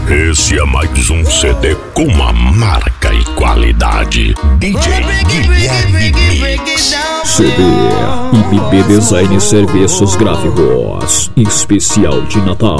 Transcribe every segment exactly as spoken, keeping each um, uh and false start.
Esse é mais um C D com uma marca e qualidade. D J Guilherme Mix. C D I M P Design Serviços Gráficos especial de Natal.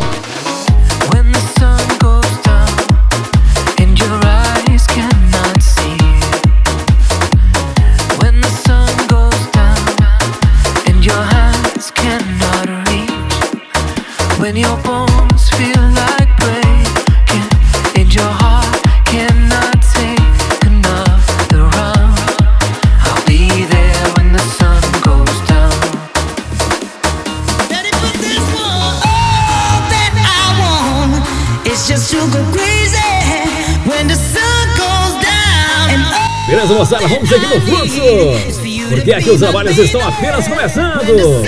When your bones feel like breaking and your heart cannot take another round, I'll be there when the sun goes down. Ready for this one? All that I want is just to go crazy when the sun goes down. And all Beleza, moçada, vamos seguir no fluxo, porque aqui os trabalhos estão apenas começando.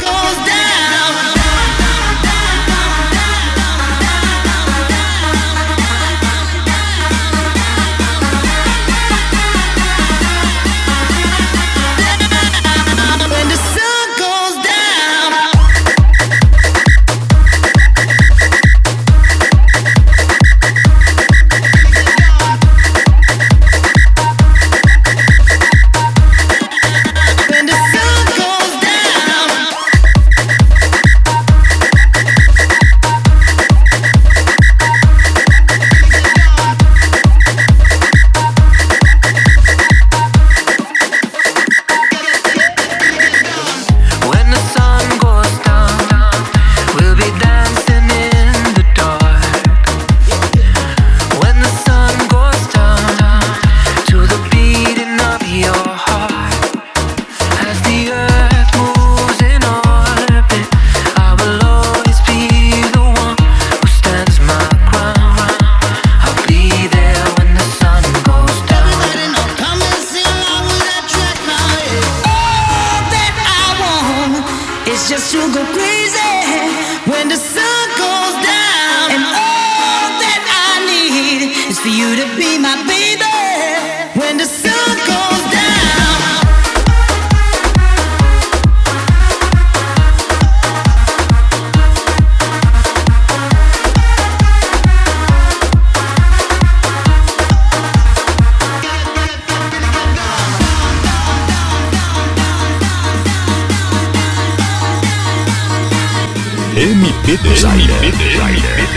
just to go crazy when the sun goes down. And all that I need is for you to be my baby when the sun goes down. M P Designer.